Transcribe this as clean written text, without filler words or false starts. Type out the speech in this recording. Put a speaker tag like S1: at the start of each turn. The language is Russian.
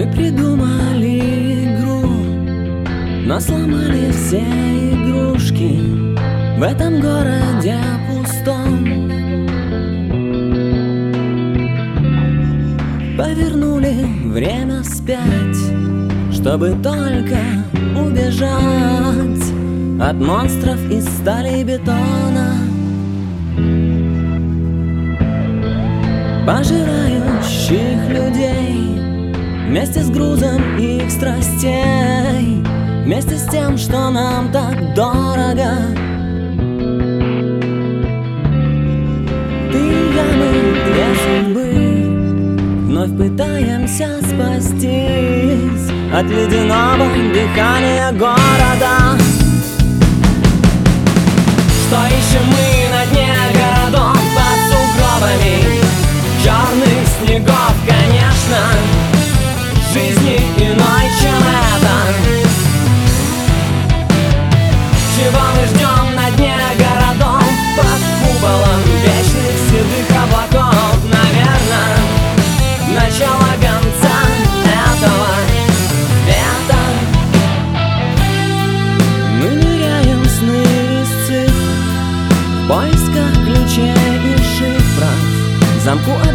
S1: придумали игру, но сломали все игрушки в этом городе пустом. Повернули время вспять, чтобы только убежать от монстров из стали и бетона, пожирающих людей вместе с грузом их страстей, вместе с тем, что нам так дорого. Ты и я, мы две судьбы, вновь пытаемся спастись от ледяного дыхания города. Что ищем мы на дне городов под сугробами черных снегов, конечно, жизни иной, чем это. Чего мы ждем на дне городов под куполом вечных седых облаков? Наверное, начало конца этого света. Мы ныряем в сны из цифр в поисках ключей и шифров, замку